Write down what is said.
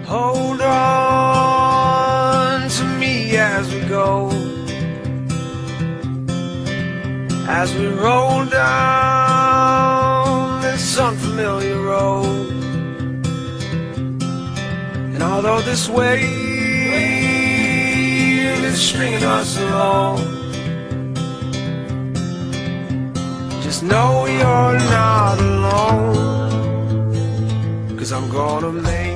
Hold on to me as we go, as we roll down this unfamiliar road. And although this wave is stringing us along, just know you're not alone, 'cause I'm gonna make